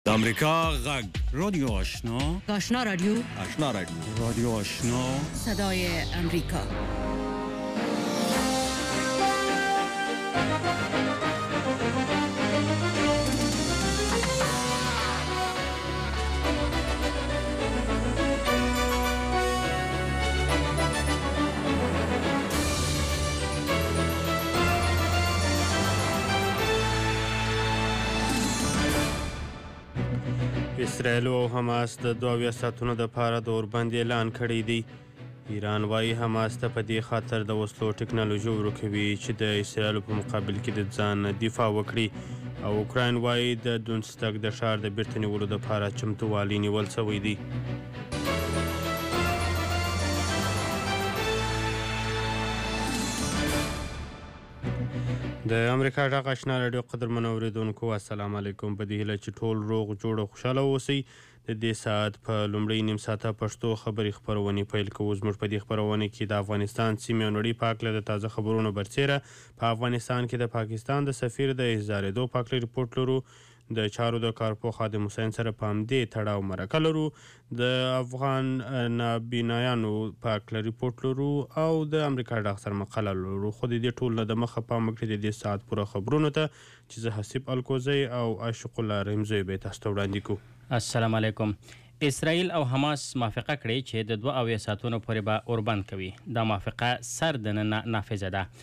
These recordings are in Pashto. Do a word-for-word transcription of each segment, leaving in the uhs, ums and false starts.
امریکا غږ رادیو آشنا آشنا رادیو آشنا رادیو رادیو آشنا صدای امریکا. اسرائیل او حماس د دوه اویا ساعتونو دپاره د اوربند اعلان کړی دی. ایران وایي حماس ته په دې خاطر د وسلو ټکنالوژي ورکوي چې د اسرائیل په مقابل کې د ځان دفاع وکړي، او اوکراین وایي د دونستک د ښار د بیرته نیولو دپاره چمتووالی نیول شوی دی. د امریکا غږ آشنا رادیو قدرمنو اورېدونکو، السلام علیکم. په دې هیله چې ټول روغ جوړ او خوشحاله اوسئ. د دې ساعت په لومړۍ نیم ساعته پښتو خبري خپرونې پیل کوو. زموږ په دې خپرونه کې د افغانستان سیمې او نړۍ په هکله د تازه خبرونو برسېره په افغانستان کې د پاکستان د سفیر د احضارېدو په هکله رپورټ لرو. د چارو د کارپو خادم حسین سره په همدې تړاو مرکه لرو. د افغان نابینایانو په هکله رپورټ لرو او د امریکا غږ سره مقاله لرو. خو د دې ټول نه د مخه پام وکړئ د دې ساعت پوره خبرونو ته چې زه حسیب الکوزی او عاشق الله رحمزی به تاسو ته وړاندې کوو. السلام علیکم. اسرائیل او حماس موافقه کړې چې د دوه اویا ساعتونو پورې به اوربند کوي. دا موافقه سر دننه نافذه ده.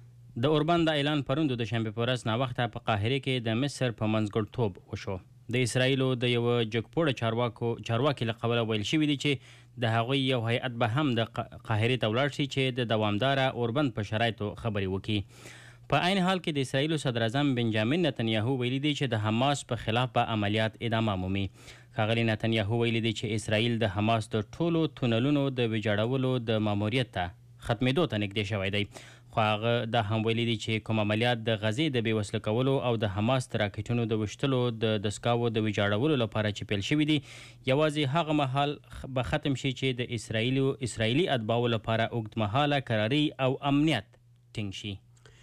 د اوربند د اعلان پرون د شنبه په ورځ ناوخته په قاهره کې د مصر په منځګړیتوب وشو. د اسرائیلو د یو جګپوړه چارواکو چارواکي له قبله ویل شوي دي چې د هغوی یو هیئت به هم د قاهرې ته ولاړ شي چې د دوامداره اوربند په شرایطو خبرې وکړي. په عین حال کې د اسرائیلو صدر اعظم بنجامین نتنیاهو ویلي دی چې د حماس په خلاف به عملیات ادامه مومي. ښاغلي نتنیاهو ویلي دی چې اسرائیل د حماس د ټولو تونلونو د ویجاړولو د ماموریت ته ختمېدو ته نږدې شوی دی. خو هغه دا هم ویلي دی چې کوم عملیات د غزې د بېوسله کولو او د حماس د راکټونو د ویشتلو د دستګاوو د ویجاړولو لپاره چې پیل شوي دي، یوازې هغه مهال به ختم شي چې د اسرائیلو اسرائیلي اتباعو لپاره اوږدمهاله کراري او امنیت ټینګ شي.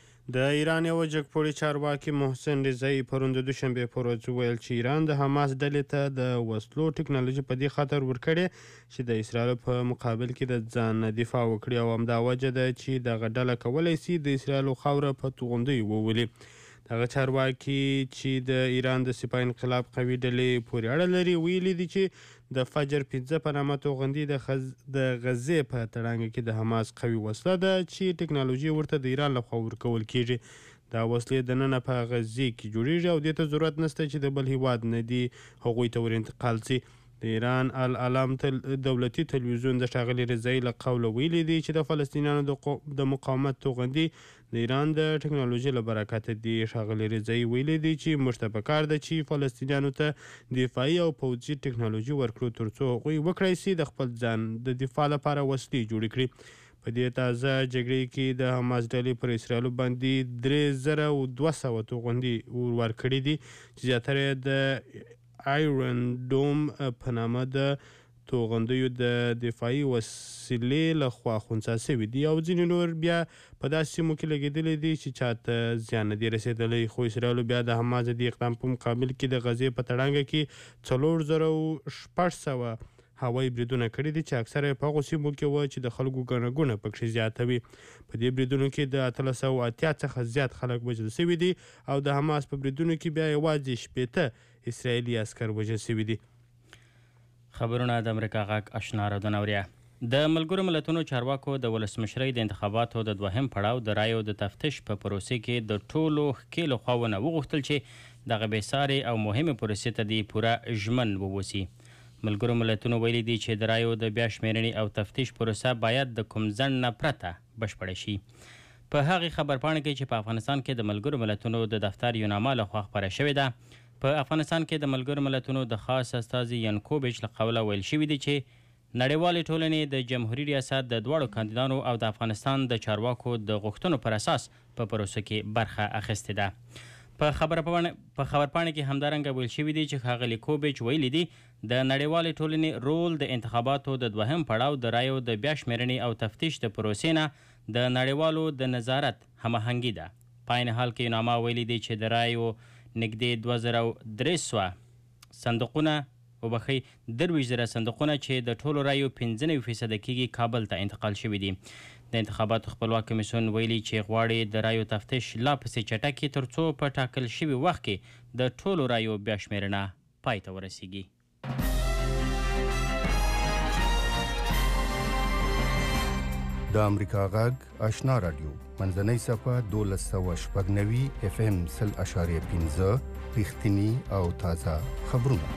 د ایران یو جګپوړي چارواکي محسن رضایی پرون د دوشنبې په ورځ وویل چې ایران د حماس ډلې ته د وسلو ټکنالوژي په دې خاطر ورکړې چې د اسرائیل په مقابل کې د ځان دفاع وکړي، او همدا وجه ده چې دغه ډله کولی سي د اسرائیلو خاوره په توغندیو وولي. دغه چارواکي چې د ایران د سپاه انقلاب قوي ډلې پورې اړه لري ویلي دي چې د فجر پنځه په نامه توغندي د خز... د غزې په تړانګه کې د حماس قوي وسله ده چې ټکنالوژي ورته د ایران لخوا ورکول کیږي. دا وسلې دننه په غزې کې جوړیږي او دې ته ضرورت نشته چې د بل هیواد نه دي هغوی ته ور انتقال سي. د ایران العالم تل دولتي تلویزیون د ښاغلي رضایی له قوله ویلي دی چې د فلسطینیانو د, قو... د مقاومت توغندي د ایران د ټکنالوژي له برکته دي. ښاغلي رضایی ویلي دی چې موږ ته پکار ده چې فلسطینیانو ته دفاعي او پوځي ټکنالوژي ورکړو ترڅو هغوی وکړی سي د خپل ځان د دفاع لپاره وسلې جوړې کړي. په دې تازه جګړې کې د حماس ډلې پر اسرائیلو باندې درې زره او دوه سوه توغندي ورکړي دي چې زیاتره د آیرن دوم په نامه د توغندیو د دفاعي وسیلې له خوا خنثی شوي دي، او ځینې نور بیا په داسې سیمو کې لګېدلي دي چې چاته زیان نه دی رسېدلی. خو اسرائیلو بیا د حماس د اقدام په مقابل کې د غزې په تړانګه کې څلور زره او شپږ سوه هوایي بریدونه کړي دي چې اکثره په هغو سیمو کې وه چې د خلکو ګڼه ګوڼه پکښې زیاته وي. په دې بریدونو کې د اتلس سوه اتیا څخه زیات خلک وژل شوي دي، او د حماس په بریدونو کې بیا یوازې شپېته اسرائیلي عسکر وژل شوي دي. خبرونه د امریکا غږ آشنا رادیو اوریا. د ملګرو ملتونو چارواکو د ولسمشرۍ د انتخاباتو د دوهم پړاو د رایو د تفتیش په پروسې کې د ټولو ښکېلو خواوونه وغوښتل چې دغه بېسارې او مهمې پروسې ته دې پوره ژمن ووسي. ملګرو ملتونو ویلي دي چې د رایو د بیا شمېرنې او تفتیش پروسه باید د کوم ځنډ نه پرته بشپړه شي. په هغې خبرپاڼه کې چې په افغانستان کې د ملګرو ملتونو د دفتر یوناما لخوا خپره شوې ده، په افغانستان کې د ملګرو ملتونو د خاص استازي ینکوبیچ له قوله ویل شوي دي چې نړیوالې ټولنې د جمهوریت ریاست د دواړو کاندیدانو او د افغانستان د چارواکو د غوښتنو پر اساس په پروسه کې برخه اخیستې ده. په خبرپاڼه په خبرپاڼه کې همدارنګه ویل شوي دي چې ښاغلي کوبیچ ویلي دي د نړیوالې ټولنې رول د انتخاباتو د دوهم پړاو د رایو د بیا شمېرنې او تفتیش د پروسې نه د نړیوالو د نظارت هماهنګي ده. په عین حال کې یوناما ویلي دي چې د رایو نږدې دوه زره درې سوه صندوقونه وبخي درویشت زره صندوقونه چې د ټولو رایو پنځه نوي فیصده کېږي کابل ته انتقال شوي دي. د انتخاباتو خپلواک کمیسیون ویلي چې غواړي د رایو تفتیش لا پسې چټکي تر څو په ټاکل شوي وخت کې د ټولو رایو بیا شمېرنه پای ته ورسیږي. د امریکا غږ آشنا رادیو منځنۍ صفحه دولس سوه شپږ نوي اف ام سل اشاریه پنځه رښتیني او تازه خبرونه.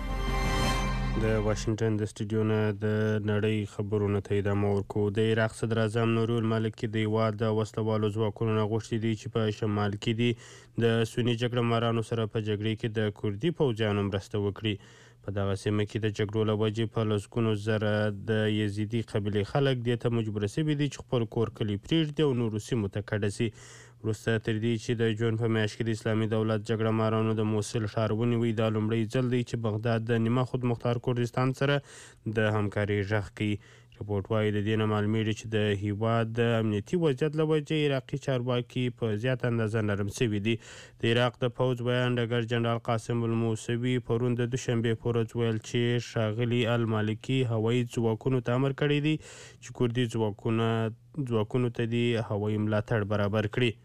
د واشنگټن د سټوډیو نه د نړۍ خبرونو ته ادامه ورکوو. د عراق صدر اعظم نوري المالکي د هېواد د وسلوالو ځواکونو نه غوښتي دي چې په شمال کې دي د سني جګړه مارانو سره په جګړې کې د کردي پوځیانو مرسته وکړي. په دغه سیمه کې د جګړو له وجې په لسګونو زره د یزیدي قبیلې خلک دې ته مجبوره شوي دي چې خپل کور کلي پرېږدي او نورو سیمو ته کډه شي. وروسته تر دې چې د جون په میاشت کې د اسلامي دولت جګړه مارانو د موصل ښار ونیوی، دا لومړی ځل دی چې بغداد د نیمه خود مختار کردستان سره د همکارۍ غږ کوي. رپورټ وایي د دې نه معلومیږي چې د هېواد د امنیتي وضعیت له وجې عراقي چارواکي په زیاته اندازه نرم شوي دي. د عراق د پوځ بیان ډګر جنرال قاسم الموسوي پرون د دوشنبې په ورځ ویل چې ښاغلي المالکي هوایي ځواکونو ته امر کړی دی چې کردي ځواکونه ځواکونو ته دې هوایي ملاتړ برابر کړي.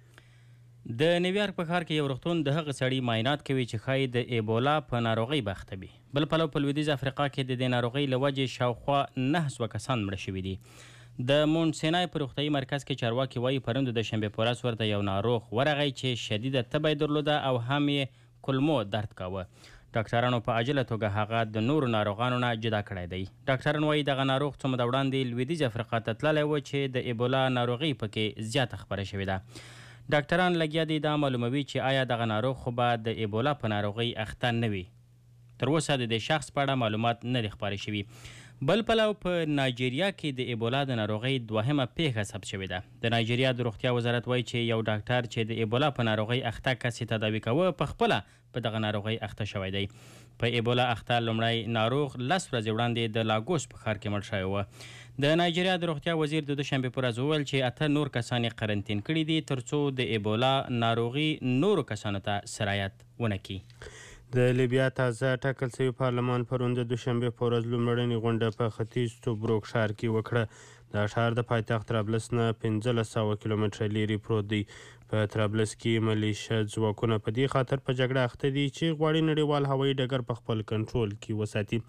د نیویارک په ښار کې یو روغتون د هغه سړي معاینات کوي چې ښایي د ایبولا په ناروغۍ بخته وي. بل پلو په لویدیځ افریقا کې د دې ناروغۍ له وجې شاوخوا نهه سوه کسان مړه شوي دي. د مونټسینای په روغتیایي مرکز کې چارواکي وایي پرون د شنبې په ورځ ورته یو ناروغ ورغی چې شدیده تبه یې درلوده او هم یې کولمو درد کاوه. ډاکټرانو په عاجله توګه هغه د نورو ناروغانو نه جدا کړی دی. ډاکټران وایي دغه ناروغ څه موده وړاندې لویدیځ افریقا ته تللی و چې د ایبولا ناروغي پکې زیاته خپره شوې ده. ډاکټران لګیا دي دا معلوموي چې آیا دغه ناروغ خو به د ایبولا په ناروغۍ اخته نه وي. تر اوسه د دې شخص په اړه معلومات نه دي خپاره شوي. بل پلو په نایجیریا کې د ایبولا د ناروغۍ دوهمه پیښه ثبت شوې ده. د نایجیریا د روغتیا وزارت وایي چې یو ډاکټر چې د ایبولا په ناروغۍ اخته کس یې تداوي کوه په خپله په دغه ناروغۍ اخته شوی دی. په ایبولا اخته لومړی ناروغ لس ورځې وړاندې د لاګوس په ښار کې مړ شوی و. د نایجیریا د روغتیا وزیر د دوشنبې په ورځ وویل چې اته نور کسان یې قرنطین کړي دي تر څو د ایبولا ناروغي نورو کسانو ته سرایت ونه کړي. د لیبیا تازه ټاکل شوي پارلمان پرون د دوشنبې په ورځ لومړنۍ غونډه په ختیځ توبروک ښار کې وکړه. دا ښار د پایتخت طرابلس نه پنځلس سوه کیلومتره لیرې پروت دی. په طرابلس کې ملیشه ځواکونه په دې خاطر په جګړه اخته دي چې غواړي نړیوال هوایي ډګر په خپل کنټرول کې وساتي.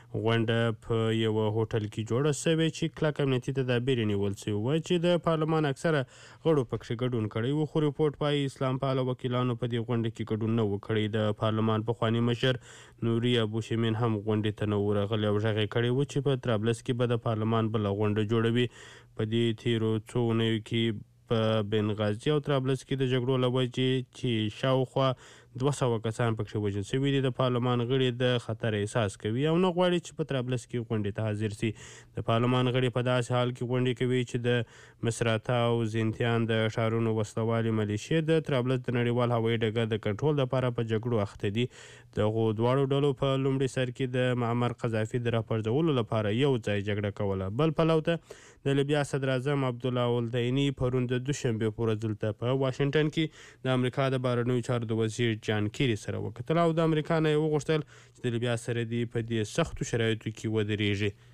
غونډه په یوه هوټل کې جوړه شوې چې کلک امنیتي تدابیر یې نیول شوي وو چې د پارلمان اکثره غړو پکښې ګډون کړی و. خو ریپورټ وایي اسلام پاله وکیلانو په دې غونډه کې ګډون نه و کړی. د پارلمان پخواني مشر نوري ابوشمین هم غونډې ته نه و راغلی او غږ یې کړی و چې په طرابلس کې به د پارلمان بله غونډه جوړوي. په دې تیرو څو اونیو کې په بنغازي او طرابلس کې د جګړو له وجې چې شاوخوا دوه سوه کسان پکښې وژل شوي دي. د پارلمان غړي د خطر احساس کوي او نه غواړي چې په طرابلس کې غونډې ته حاضر شي. د پارلمان غړي په داسې حال کې غونډې کوي چې د مصراتا او زینتیان د ښارونو وسلوالې ملیشې د طرابلس د نړیوال هوایي ډګر د کنټرول لپاره په جګړو اخته دي. دغو دواړو ډلو په لومړي سر کې د معمر قذافي د راپرځولو لپاره یو ځای جګړه کوله. بل پلو ته د لیبیا صدر اعظم عبدالله الدیني پرون د دوشنبې په ورځ دلته په واشنګټن کې د امریکا د بهرنیو چارو د وزیر جان کیري سره وکتل او د امریکا نه یې وغوښتل چې د لیبیا سره دې په دې سختو شرایطو کې ودرېږي.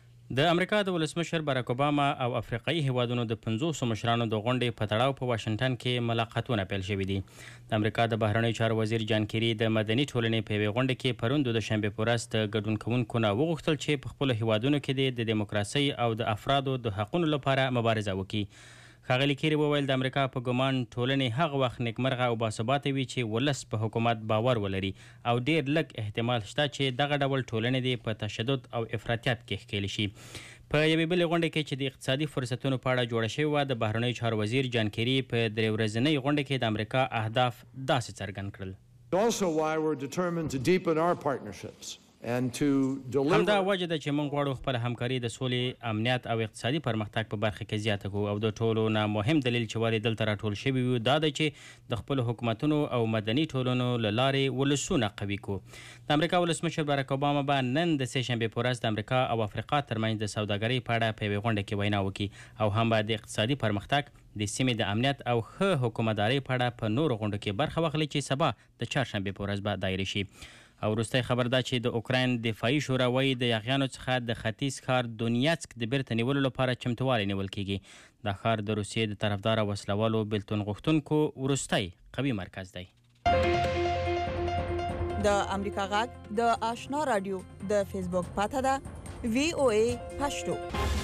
د امریکا د ولسمشر باراک اوباما او افریقایي هیوادونو د پنځوسو مشرانو د غونډې په تړاو په واشنګټن کې ملاقاتونه پیل شوي دي. د امریکا د بهرنیو چارو وزیر جان کیري د مدني ټولنې په یوې غونډه کې پرون د دوشنبې په ورځ د ګډون کوونکو نه وغوښتل چې په خپلو هیوادونو کې د دیموکراسۍ او د افرادو د حقونو لپاره مبارزه وکړي. ښاغلي کیري وویل د امریکا په ګمان ټولنې هغه وخت نیکمرغه او باثباته وي چې ولس په حکومت باور ولري او ډیر لږ احتمال شته چې دغه ډول ټولنې دې په تشدد او افراطیت کې ښکېلې شي. په یوې بلې غونډه کې چې د اقتصادي فرصتونو په اړه جوړه شوې وه د بهرنیو چارو وزیر جان کیري په درې ورځنۍ غونډه کې د امریکا اهداف داسې څرګند کړل. Also why we're determined to deepen our partnerships and to deliver. همدا وجه ده چې موږ غواړو خپل همکاري د سولې، امنیت او اقتصادي پرمختګ په برخه کې زیاته کړو او د ټولو نه مهم دلیل چې ولې دلته راټول شوي وو دا ده چې د خپلو حکومتونو او مدني ټولنو له لارې ولسونه قوي کړو. د امریکا ولسمشر باراک اوباما به نن د سې شنبې په ورځ د امریکا او افریقا ترمنځ د سوداګرۍ په اړه په یوې غونډه کې وینا وکړي او هم به د اقتصادي پرمختګ، د سیمې د امنیت او ښه حکومتدارۍ په اړه په نورو غونډو کې برخه واخلي چې سبا د چهارشنبې په ورځ به دایره شي. او وروستی خبر دا چې د اوکراین دفاعي شورا وایي د یاغیانو څخه د ختیځ ښار دونیاتسک د بیرته نیولو لپاره چمتووالی نیول کیږي. دا ښار د روسیې د طرفداره وسلوالو بېلتون غوښتونکو وروستی قوي مرکز دی. د امریکا غږ د آشنا رادیو د فیسبوک پاته ده وی او ای پښتو.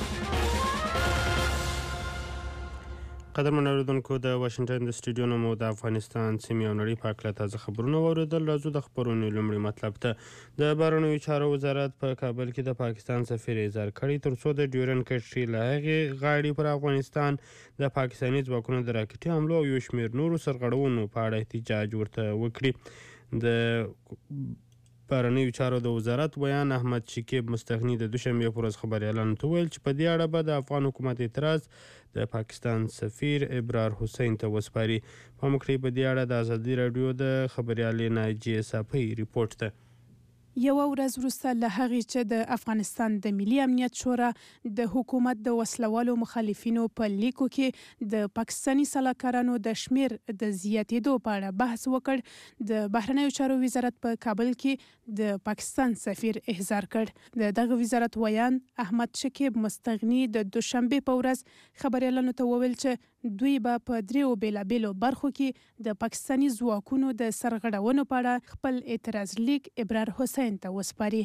قدرمن اوریدونکو د واشنگټن د سټوډیو نه مو د افغانستان سیمې او نړۍ په اړه تازه خبرونه واورېدل. راځو د خبرونو لومړی مطلب ته. د بهرنیو چارو وزارت په کابل کې د پاکستان سفیر اظهار کړی تر څو د ډیورنډ کرښې له هغې غاړې پر افغانستان د پاکستاني ځواکونو د راکټي حملو او یو شمېر نورو سرغړونو په اړه احتجاج ورته وکړي. د بهرنیو چارو د وزارت ویان احمد شکیب مستغني د دوشنبې پر ورځ خبریالانو ته وویل چې په دې اړه به د افغان حکومت اعتراض د پاکستان سفیر ابرار حسین ته وسپاري. پام وکړئ په دې اړه د ازادي راډیو د خبریالې ناجیې صافی ریپورټ ته. یو ورځ وروسته له هغې چې د افغانستان د ملي امنیت شورا د حکومت د وسلوالو مخالفینو په لیکو کې د پاکستاني سلاکارانو د شمیر د زیاتېدو په اړه بحث وکړ، د بهرنیو چارو وزارت په کابل کې د پاکستان سفیر احضار کړ. د دغه وزارت ویان احمد شکیب مستغني د دوشنبې په ورځ خبریالانو ته وویل چې دوی به په دریو بیلابیلو برخو کې د پاکستاني ځواکونو د سرغړونو په اړه خپل اعتراض لیک ابرار حسین ته وسپاري.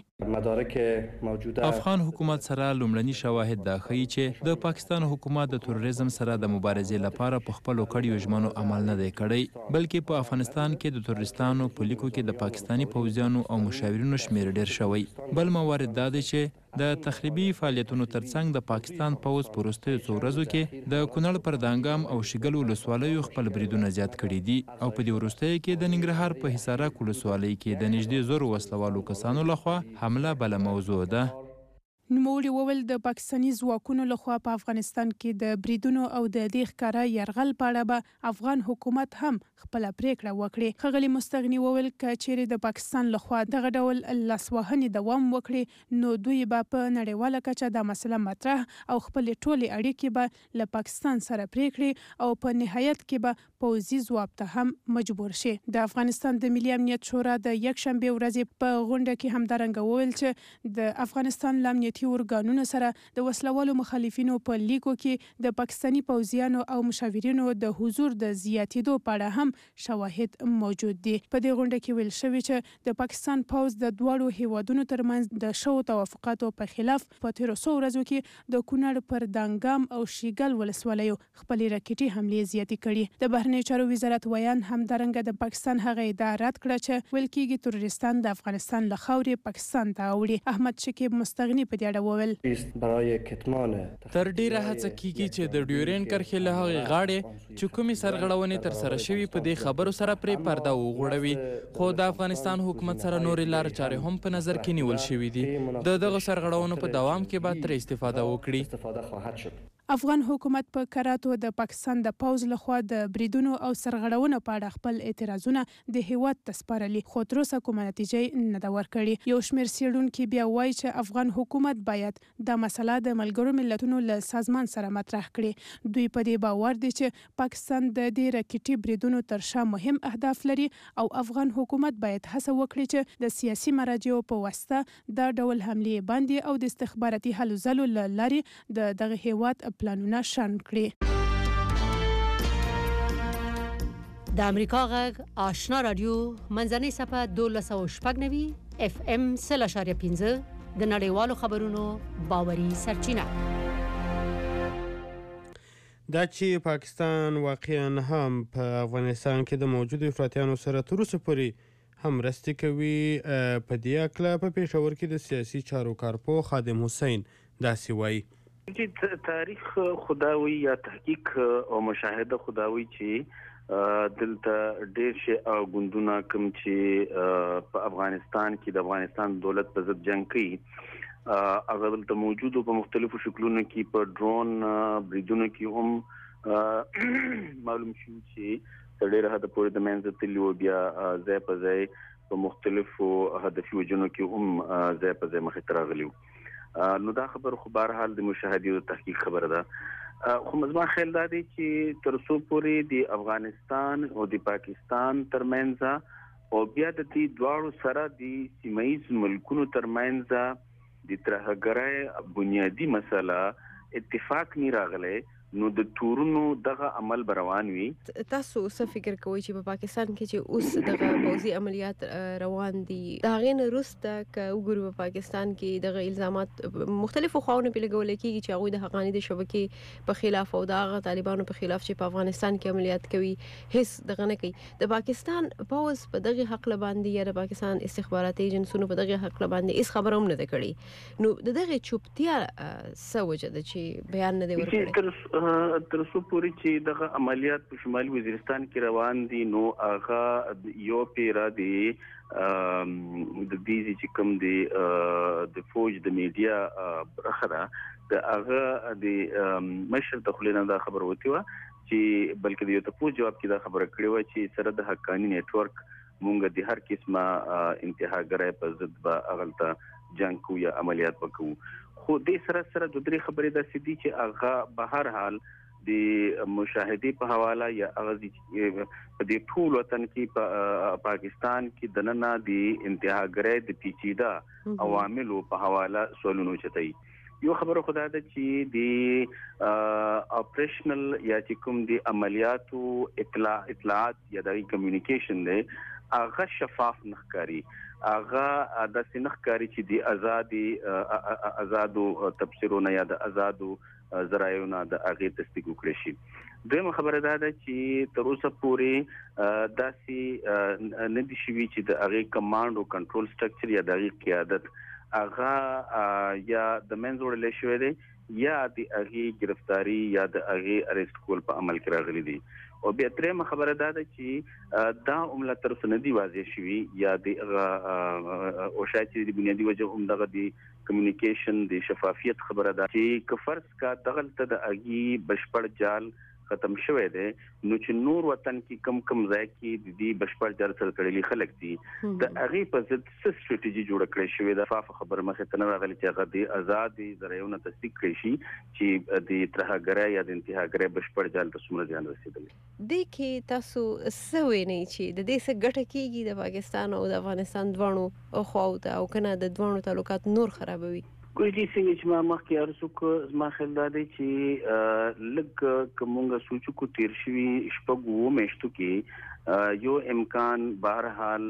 افغان حکومت سره لومړني شواهد دا ښیي چې د پاکستان حکومت د تروریزم سره د مبارزې لپاره په خپلو کړیو ژمنو عمل نه دی کړی، بلکې په افغانستان کې د تروریستانو په لیکو کې د پاکستاني پوځیانو او مشاورینو شمیر ډیر شوی. بل موارد دا دی چې د تخریبي فعالیتونو ترڅنګ د پاکستان پوځ په وروستیو څو ورځو کې د کونړ پر دانګام او شګل ولسوالیو خپل بریدونه زیات کړي دي او په دې وروستیو کې د ننګرهار په حصارک ولسوالۍ کې د نږدې زرو وسلوالو کسانو لخوا حمله بله موضوع ده. نوموړي وویل د پاکستاني ځواکونو لخوا په افغانستان کې د بریدونو او د دې ښکاره یرغل په اړه به افغان حکومت هم خپله پریکړه وکړي. ښاغلي مستغني وویل که چیرې د پاکستان لخوا دغه ډول لاسوهنې دوام وکړي نو دوی به په نړیواله کچه دا مسله مطرح او خپلې ټولې اړیکې به له پاکستان سره پریکړي او په نهایت کې به پوځي ځواب ته هم مجبور شي. د افغانستان د ملي امنیت شورا د یکشنبې ورځې په غونډه کې همدارنګه وویل چې د افغانستان له امنیتي ارګانونو سره د وسلوالو مخالفینو په لیکو کې د پاکستاني پوځیانو او مشاورینو د حضور د زیاتېدو په اړه هم شواهد موجود دي. په دې غونډه کې ویل شوي چې د پاکستان پوځ د دواړو هیوادونو ترمنځ د شوو توافقاتو په خلاف په تیرو څو ورځو کې د کونړ پر دانګام او شیګل ولسوالیو خپلې راکټي حملې زیاتې کړي. د بهرنیو چارو وزارت ویان همدارنګه د پاکستان هغه ادعا رد کړه چې ویل کېږي تروریستان د افغانستان له خاورې پاکستان ته اوړي. احمد شکیب مستغني په دې اړه وویل تر ډیره هڅه کیږي چې د ډیورنډ کرښې له هغې غاړې چې کومې سرغړونې ترسره شوي په دې خبرو سره پرې پرده وغوړوي، خو د افغانستان حکومت سره نورې لارې چارې هم په نظر کې نیول شوي دي. د دغو سرغړونو په دوام کې به ترې استفاده وکړي. افغان حکومت په کراتو د پاکستان د پوځ لخوا د بریدونو او سرغړونو په اړه خپل اعتراضونه د هیواد ته سپارلي، خو تر اوسه کومه نتیجه نه ده ورکړې. یو شمېر څېړونکي بیا وایي چې افغان حکومت باید دا مسله د ملګرو ملتونو له سازمان سره مطرح کړي. دوی په دې باور دي چې پاکستان د دې راکټي بریدونو تر شا مهم اهداف لري او افغان حکومت باید هڅه وکړي چې د سیاسي مراجعو په واسطه دا ډول حملې باندې او د استخباراتي هلو ځلو له لارې د دغه هیواد پلانونه شنډ کړي. د امریکا غږ آشنا رادیو منځنۍ صفحه دولس سوه شپږ نوي اف ام سل اشاریه پنځه د نړیوالو خبرونو باوري سرچینه. دا چې پاکستان واقعا هم په افغانستان کې د موجودو افراطیانو سره تر اوسه پورې هم مرستې کوي، په دې هکله په پېښور کې د سیاسي چارو کارپوه خادم حسین داسې وایي. تاریخ خداوي یا تحقیق او مشاهده خداوي چې دلته ډېر شي او ګوندونه کوم چې په افغانستان کې د افغانستان دولت په ضد جنگ کوي هغه دلته موجودو په مختلفو شکلونو کې په ډرون بریدونو کې هم معلوم شو چې تر ډېره حده پورې د منځه تللي و، بیا ځای په ځای په مختلفو هدفي وجنو کې هم ځای په ځای مخې ته راغلي وو. نو دا خبر خو بهرحال د مشاهدې او تحقیق خبره ده، خو زما خیال دا دی چې تر څو پورې د افغانستان او د پاکستان ترمنځ او بیا د دې دواړو سره د سیمایي ملکونو ترمنځ د ترهګرۍ بنیادی مسله اتفاق نه راغلی نو د تورونو دغه عمل روان وي. تاسو څه فکر کوئ چې په پاکستان کې چې اوس دغه پوځي عملیات روان دي دا غین روسته ک وګورو په پاکستان کې دغه الزامات مختلفو خواونو په لګول کېږي چې هغه د حقاني د شبکې په خلاف او دغه طالبانو په خلاف چې په افغانستان کې عملیات کوي هیڅ دغه نه کوي. د پاکستان پوز په دغه حق لباندې یا د پاکستان استخباراتي ایجنسونو په دغه حق لباندې هیڅ خبره هم نه ده کړې. نو دغه چوپتیا سوجه د چې بیان نه دی ورکړی تر څو پورې چې دغه عملیات په شمالي وزیرستان کې روان دي نو هغه یو پیرا دي د دې چې کوم دي د فوج د میډیا برخه د هغه د مشر تخلینا دا خبر وتی و چې بلکې د یو تاسو جواب کې دا خبره کړې و چې سره د حقانی نتورک مونږ د هر قسمه انتهاګرای په ضد به اغلطه جنگ کو یا عملیات وکړو. خو دې سره سره د درې خبرې د سدي چې هغه به هر حال د مشاهدي په حواله یا هغه په دې ټول وطن کې په پاکستان کې د نن د انتهاګرۍ د پیچیده عواملو په حواله سوالونه چتای. یو خبره خدای ده چې د اپریشنل یا چې کوم د عملیاتو اطلاع اطلاعات یا د کمیونیکیشن دی هغه شفاف نخکاری هغه د سنخکاری چې د ازادي آزادو تفسیرونه یا د آزادو ذرایعونه د هغه تصدیق وکړي شي. دویمه خبره ده چې تر اوسه پورې داسې نه دي شوي چې د هغه کمانډ او کنټرول سټرکچر یا د هغه قیادت هغه یا د منځوړل شوی دی یا د هغه گرفتاری یا د هغه اریسټ کول په عمل کې راغلي دي. او بیا ترېمه خبره ده چې دا عمله تر څو نه دی واضح شوی یا د او شاید چې د بنیادی وجه هم دغه د کمیونیکیشن د شفافیت خبره ده چې کفرس کا دغلت د اگي بشپړ جال ختم شوه دی نو چې نور وطن کې کم کم ځای کې د دې بشپړ جال سره کړلي خلک دي د هغه په ضد څه ستراتیژي جوړه کړې شوې ده. فاف خبر مخه تنه راغلي چې هغه د آزادي ذرایعونه تصدیق کړي شي چې د ترهګرۍ یا د انتهاګرۍ بشپړ جال ته څومره ځان رسیدلی. د کې تاسو سوي نه چې د دې څخه ګټه کیږي د پاکستان او د افغانستان دوانو خواو ته او کنه د دوانو تعلقات نور خرابوي. کوئی دې څنګه چې ما مخکې ارزو کو زما خیال دا دی چې لږ کومه سوچو کو تیر شوی شپږو میشتو کې یو امکان بهرحال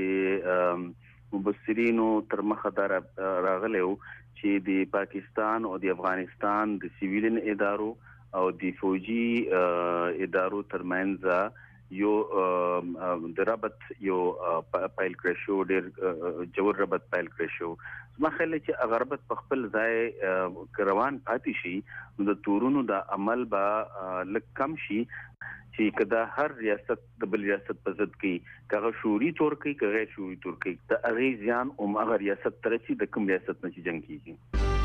د مبصرینو تر مخه دار راغلی چې د پاکستان او د افغانستان د سیویلین ادارو او د فوجي ادارو ترمنځ یو د ربط یو پایل کړی شو ډېر جوړ ربط پایل کړی شو. زما خیال چې اگر ربط په خپل ځای روان پاتې شي نو د تورونو د عمل به لږ کم شي چې کدا هر ریاست د بل ریاست په ضد کې کغه شوري تور کوي کغه شوري تور کوي د هغه ځان او هغه ریاست ترسي د کوم ریاست نه چې جنگ کیږي.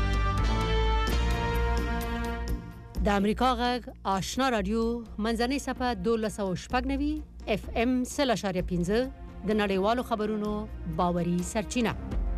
د امریکا غږ آشنا رادیو منځنۍ صفه دولس او شپږ نوي اف ام سل اشاریه پنځه د نړیوالو خبرونو باوري سرچینه.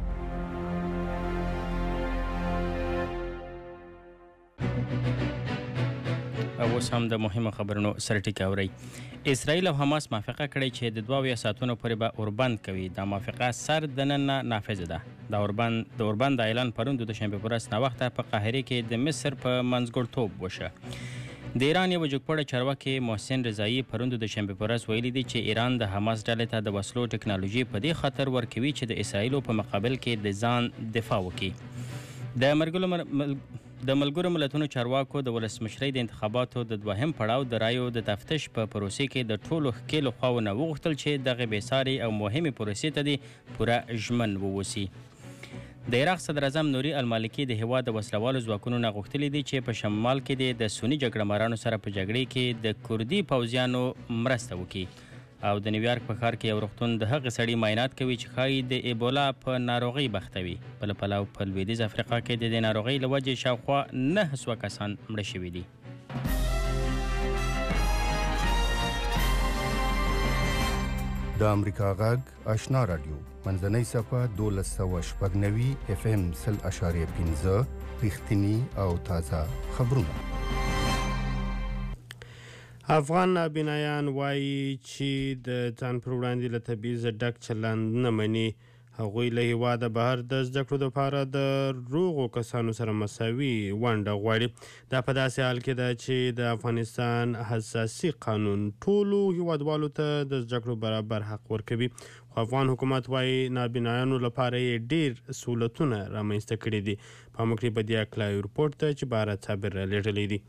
اوس هم د مهمو خبرونو سرټیکه اوري. اسرائیل او حماس موافقه کړې چې د دوه ساعتونو پورې به اوربند کوي. دا موافقه سر د نن نافذ ده. د اوربند د اوربند اعلان پروند د شنبه پر ورځ نه وخت په قاهره کې د مصر په منځګړتوب وشه. د ایران یو جګپړه چارواکي محسن رضایی پروند د شنبه پر ورځ ویلي دي چې ایران د حماس ډلې ته د وسلو ټکنالوژي په دې خطر ورکوي چې د اسرائیل په مقابل کې د ځان دفاع وکړي. د مرګلو د ملګرو ملتونو چارواکو د ولسمشرۍ د انتخاباتو د دوهم پړاو د رایو د تفتیش په پروسې کې د ټولو ښکېلو خواوو نه وغوښتل چې دغه بېساري او مهمې پروسې ته دې پوره ژمن ووسي. د عراق صدر اعظم نوري المالکي د هېواد د وسلوالو ځواکونو نه غوښتلي دي چې په شمال کې د سني جګړه مارانو سره په جګړې کې د کردي پوځیانو مرسته وکړي. او د نیویارک په ښار کې یو روغتون د هغه سړي معاینات کوي چې ښایي د ایبولا په ناروغۍ بختوي. بل پلو په لویدیځ افریقا کې د دې ناروغۍ له وجې شاوخوا نهه سوه کسان مړه شوي دي. د امریکا غږ آشنا رادیو منځنۍ صفه دولس سوه شپږ نوي اف ام سل اشاریه پنځه رښتینی او تازه خبرونه. افغان نابینایان وایي چې د ځان پر وړاندې له تبعیض ډک چلند نه مني. هغوی له هیواده بهر د زده کړو لپاره د روغو کسانو سره مساوي ونډه غواړي. دا په داسې حال کې ده چې د افغانستان اساسي قانون ټولو هیوادوالو ته د زده کړو برابر حق ورکوي. خو افغان حکومت وایي نابینایانو لپاره یې ډېر سهولتونه رامنځته کړي دي. پام وکړئ په دې هکله رپورټ ته چې بهارت صابر رالیږلی دی.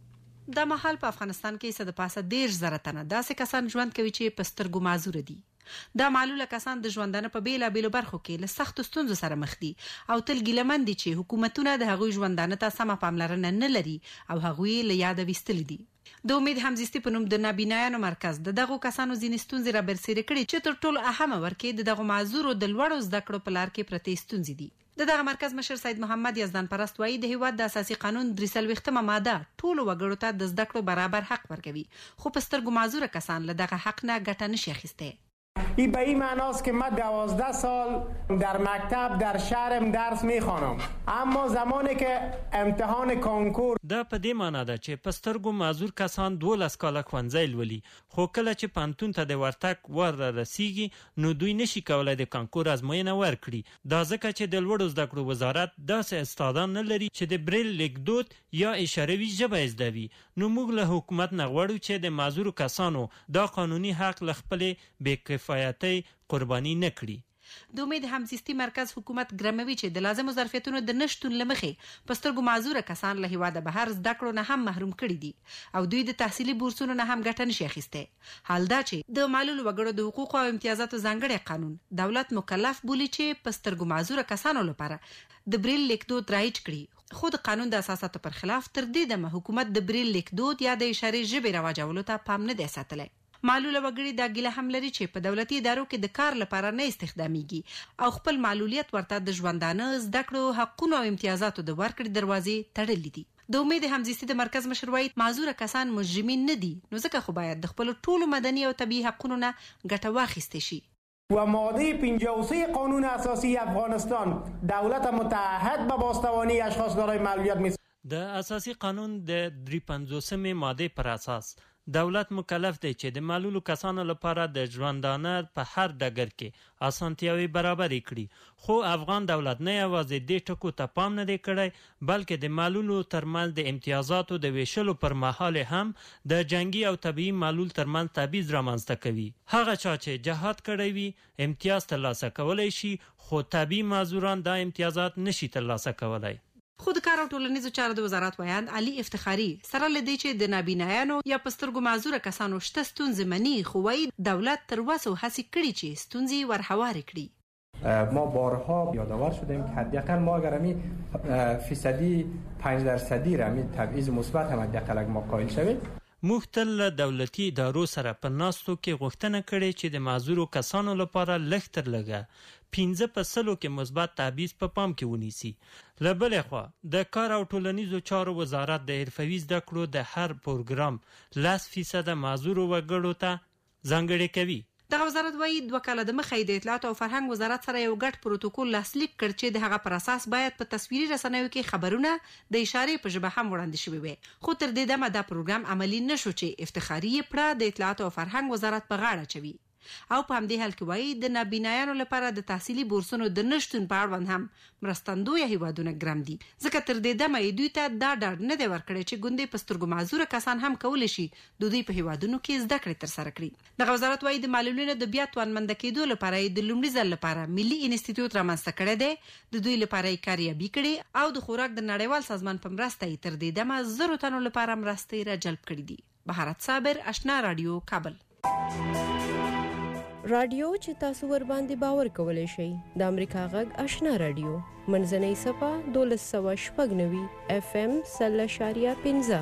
دا مهال په افغانستان کې څه د پاسه دېرش زره تنه داسې کسان ژوند کوي چې په سترګو معذوره دي. دا معلوله کسان د ژوندانه په بیلابیلو برخو کې له سختو ستونزو سره مخ دي او تل ګیلمن دي چې حکومتونه د هغوی ژوندانه ته سمه پاملرنه نه لري او هغوی له یاده ویستلي دي. د امید همزیستي په نوم د نابینایانو مرکز د دغو کسانو ځینې ستونزې را برسېره کړي چې تر ټولو اهمه ورکې د دغو معذورو د لوړو زده کړو په لار کې پرتې ستونزې دي. د دغه مرکز مشر سید محمد یزدان پرست وایي د هیواد د اساسي قانون درې څلوېښتمه ماده ټولو وګړو ته د زده کړو برابر حق ورکوي، خو په سترګو معذوره کسان له دغه حق نه ګټه نشي اخیستی. این به این معناست که من دوازده سال در مکتب در شهرم درس میخوانم، اما زمانی که امتحان کنکور دا په دې معنی ده چې په سترګو معذور کسان دولس کاله ښوونځی لولي، خو کله چې پوهنتون ته د ورتګ ور را رسیږي نو دوی نشي کولی د کانکور ازموینه ورکړي. دا ځکه چې د لوړو زده کړو وزارت داسې استادان نه لري چې د بریل لیکدود یا اشاروي ژبه زده وي. نو موږ له حکومت نه غواړو چې د معذورو کسانو دا قانوني حق له خپلې بېکفایتۍ قرباني نه کړي. د امید همزیستي مرکز حکومت ګرموي چې د لازمو ظرفیتونو د نشتون له مخې په سترګو معذوره کسان له هیواده بهر زده کړو نه هم محروم کړي دي او دوی د تحصیلي بورسونو نه هم ګټه نشي اخیستی. حال دا چې د معلولو وګړو د حقوقو او امتیازاتو ځانګړی قانون دولت مکلف بولي چې په سترګو معذوره کسانو لپاره د بریل لیکدود رایج کړي، خو د قانون د اساساتو پر خلاف تر دې دمه حکومت د بریل لیکدود یا د اشارې ژبې رواجولو ته پام نه دی ساتلی. معلوله وګړي دا ګیله هم لري چې په دولتي ادارو کې د کار لپاره نه استخدامیږي او خپل معلولیت ورته د ژوندانه زده کړو حقونو او امتیازاتو د ورکړې دروازې تړلې دي. د امید همزیستي د مرکز مشر وایي معذوره کسان مجرمین نه دي، نو ځکه خو باید د خپلو ټولو مدني او طبیعي حقونو نه ګټه واخیستی شي. و ماده پنجاه و سه قانون اساسی افغانستان دولت متعهد به بازتوانی اشخاص دارای معلولیت می د اساسي قانون د درې پنځوسمې ماده پر اساس دولت مکلف دی چې د معلولو کسانو لپاره د ژوندانه په هر ډګر کې اسانتیاوې برابرې کړي. خو افغان دولت نه یوازې دې ټکو ته پام نه دی کړی بلکې د معلولو ترمنځ د امتیازاتو د ویشلو پر مهال هم د جنگي او طبیعي معلول ترمنځ تبعیض رامنځته کوي. هغه چا چې جهاد کړی وي امتیاز ترلاسه کولی شي، خو طبیعي معذوران دا امتیازات نشي ترلاسه کولی. خو د کار او ټولنیزو چارو د وزارت ویاند علي افتخاري سره له دې چې د نابینایانو یا په سترګو معذوره کسانو شته ستونزې مني، خو وایي دولت تر اوسه هڅې کړي چې ستونزې ورهوارې کړي. ما بارها یادآور شدیم که حداقل ما اگر همی فیصدی پنج درصدی را همی تبعیض مثبت هم حداقل ما قائل شویم. موږ تل له دولتي ادارو سره په ناستو کې غوښتنه کړې چې د معذورو کسانو لپاره لږ تر لږه پنځه په سلو کې مثبت تبعیض په پام کې ونیسي. له بلې خوا د کار او ټولنیزو چارو وزارت د حرفوي زده کړو د هر پروګرام لس فیصده معذورو وګړو ته ځانګړی کوي. دغه وزارت وایي دوه کاله د مخې د اطلاعات او فرهنګ وزارت سره یو ګډ پروتوکول لاسلیک کړ چې د هغه پر اساس باید په تصویري رسنیو کې خبرونه د اشارې په ژبه هم وړاندې شوي وي. خو تر دې دمه دا پروګرام عملي نشو چې افتخاري یې پړه د اطلاعات او فرهنګ وزارت په غاړه چوي. او په همدې حال کې وایي د نابینایانو لپاره د تحصیلي بورسونو د نشتون په اړوند هم مرستندویه هیوادونه ګرم دي، ځکه تر دې دمه یې دوی ته دا ډاډ نه دی ورکړی چې ګوندې په سترګو معذوره کسان هم کولی شي د دوی په هیوادونو کې زده کړې ترسره کړي. دغه وزارت وایي د معلولینو د بیا توانمنده کېدو لپاره یې د لومړي ځل لپاره ملي انسټیټیوټ رامنځته کړی دی، د دوی لپاره یې کاریابي کړې او د خوراک د نړیوال سازمان په مرسته یې تر دې دمه زرو تنو لپاره مرستې را جلب کړي دي. بهارت صابر، آشنا رادیو، کابل. رادیو چې تاسو ور باندې باور کولای شئ د امریکا غږ آشنا رادیو منځنۍ صفه دولس سوه شپږ نوي اف ام سل اشاریه پنځه.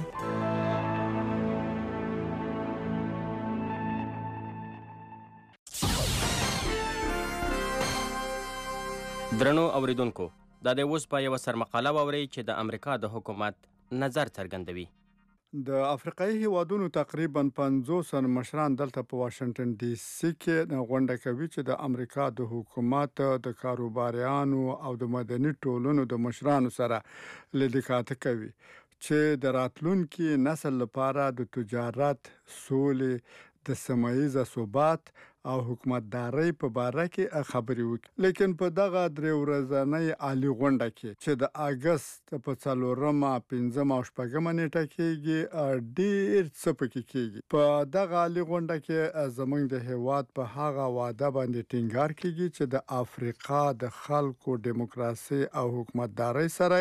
درنو اوریدونکو، دا د اوس په یوه سرمقاله واورئ چې د امریکا د حکومت نظر څرګندوي. د افریقایي هیوادونو تقریبا پنځوس مشران دلته په واشنگټن ډي سي کې غونډه کوي چې د امریکا د حکومت د کاروباریانو او د مدني ټولنو د مشرانو سره لیدکاته کوي چې د راتلونکي نسل لپاره د تجارت، سولې، د سیمه‌ایز ثبات او حکومتدارۍ په باره کې خبرې وکړي. لیکن په دغه درې ورځنۍ عالي غونډه کې چې د اګست په څلورمه، پنځمه او شپږمه نیټه کېږي ډېر څه پکې کېږي. په دغه عالي غونډه کې زموږ د هیواد په هغه وعده باندې ټینګار کېږي چې د افریقا د خلکو دیموکراسي او حکومتدارۍ سره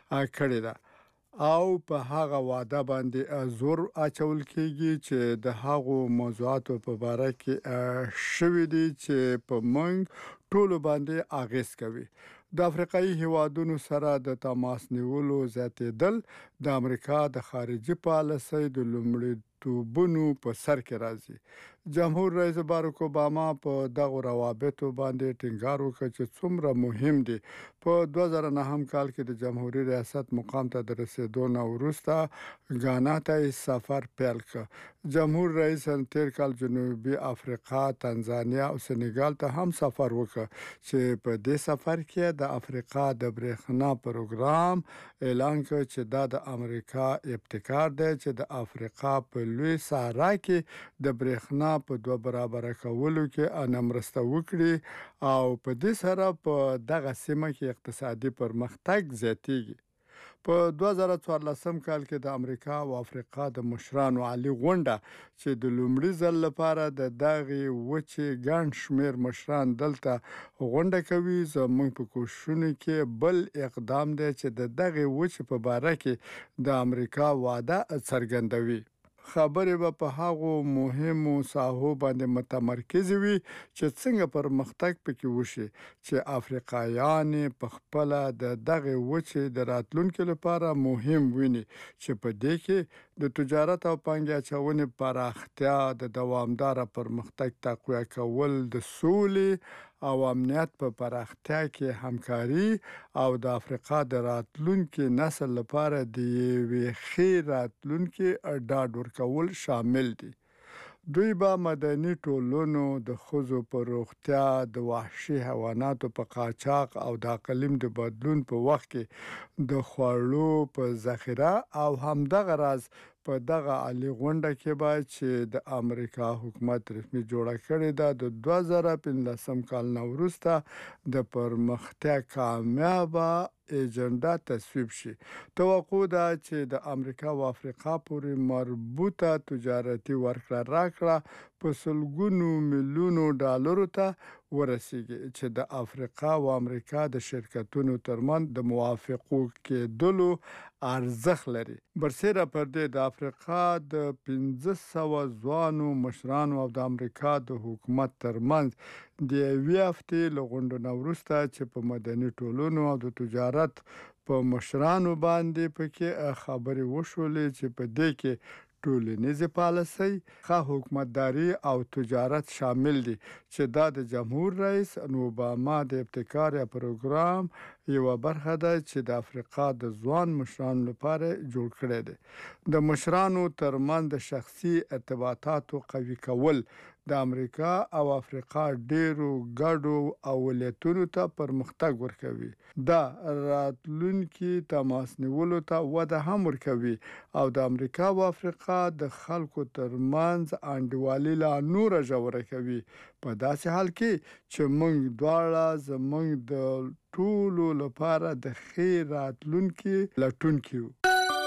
کړې ده او په هغه وعده باندې زور اچول کېږي چې د هغو موضوعاتو په باره کې شوي دي چې په موږ ټولو باندې اغیز کوي. د افریقایي هیوادونو سره د تماس نیولو زیاتېدل د امریکا د خارجي پالیسۍ د لومړیتوبونو په سر کې راځي. جمهور رئیس باراک اوباما په دغه روابطو باندې ټینګار وکړ چې څومره مهم دي. په دوه زره نهم کال کې د جمهوریت ریاست مقام ته د رسیدو نه وروسته غانا ته سفر پیل کړ. جمهور رئیس تیر کال جنوبي افریقا، تنزانیا او سنغال ته هم سفر وکړ چې په دې سفر کې د افریقا د برېښنا پروګرام اعلان کړ چې دا د امریکا ابتکار دی چې د افریقا په لوی صحرا کې د برېښنا په دوه برابره کولو کې انا مرسته وکړي او په دې سره په دغه سیمه کې اقتصادي پرمختګ زیاتیږي. په دوه زره څوارلسم کال کې د امریکا او افریقا د مشرانو عالي غونډه چې د لومړي ځل لپاره د دغه وچې ګڼ شمېر مشران دلته غونډه کوي زموږ په کوششونو کې بل اقدام دی چې د دغه وچې په باره کې د امریکا وعده څرګندوي. خبرې به په هغو مهمو ساحو باندې متمرکز وي چې څنګه پرمختګ پکې وشي چې افریقایان په خپل د دغه وچې د راتلونکو لپاره مهم ویني چې په دې کې د تجارت او پانګې اچونې پراختیا، د دوامدار پرمختګ تقویه کول، د سولې او امنیت په پراختیا کې همکاري او د افریقا د راتلونکي نسل لپاره د یوې ښې راتلونکي ډاډ ورکول شامل دي. دوی به مدني ټولنو د ښځو په روغتیا، د وحشي حیواناتو په قاچاق او د اقلیم د بدلون په وخت کې د خوړو په ذخیره او همدغه راز په دغه عالي غونډه کې به چې د امریکا حکومت رسمي جوړه کړې ده د دوه زره پنځلسم کال نه وروسته د پرمختیا کامیابه ایجنډا تصویب شي. توقع ده چې د امریکا او افریقا پورې مربوطه تجارتي ورکړه راکړه په سلګونو میلیونو ډالرو ته ورسیږي چې د افریقا او امریکا د شرکتونو ترمنځ د موافقو کېدلو ارزښت لري. برسیره پر دې د افریقا د پنځه سوه ځوانو مشرانو او د امریکا د حکومت ترمنځ د یوې هفتې له غونډو نه وروسته چې په مدني ټولنو او د تجارت په مشرانو باندې پکې خبرې وشولې چې په دې کې ټولنیزې پالیسۍ، ښه حکومتداري او تجارت شامل دي چې دا د جمهور رئیس اوباما د ابتکار پروګرام یوه برخه ده چې د افریقا د ځوان مشرانو لپاره جوړ کړی دی. د مشرانو ترمنځ د شخصي ارتباطاتو قوي کول د امریکا او افریقا ډیرو ګډو اولویتونو ته پرمختګ ورکوي. دا راتلونکي تماس نیولو ته وده هم ورکوي او د امریکا او افریقا د خلکو ترمنځ انډیوالي لا نوره ژوره کوي په داسې حال کې چې موږ دواړه زموږ د ټولو لپاره د ښې راتلونکي لټونکي یو.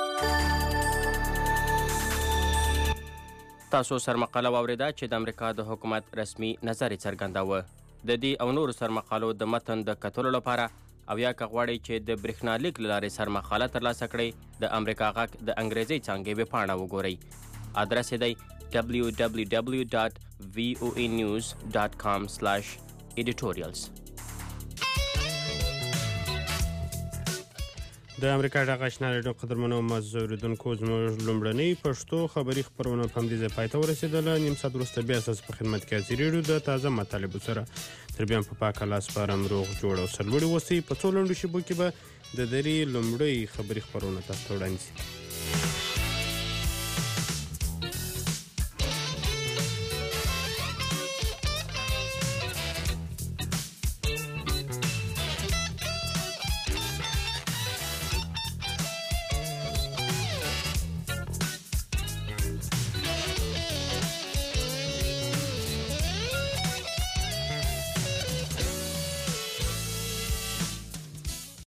تاسو سرمقاله واوریده چې د امریکا د حکومت رسمي نظر څرګنداوه. د دې او نورو سرمقالو د متن د کتلو لپاره او یا که غواړئ چې د برېښنالیک له لارې سرمقاله ترلاسه کړئ د امریکا غږ د انګریزي څانګې ویبپاڼه وګورئ. ادرس یې دی دبلیو دبلیو دبلیو ډاټ وی او ای نیوز ډاټ کام سلاش ایډیټوریالز. د امریکا د آشنا رادیو قدرمنو معزز اوریدونکو زموږ لومړنۍ پښتو خبري خپرونه په همدې ځای پای ته ورسېدله. نیم ساعت وروسته بیا ستاسو په خدمت کې حاضرې یو د تازه مطالبو سره. تر بیا په پاکه لاس پارم روغ جوړ او سرلوړي اوسئ. په څو لنډو شیبو کې به د درې لومړۍ خبري خپرونه تاسو ته وړاندې شي.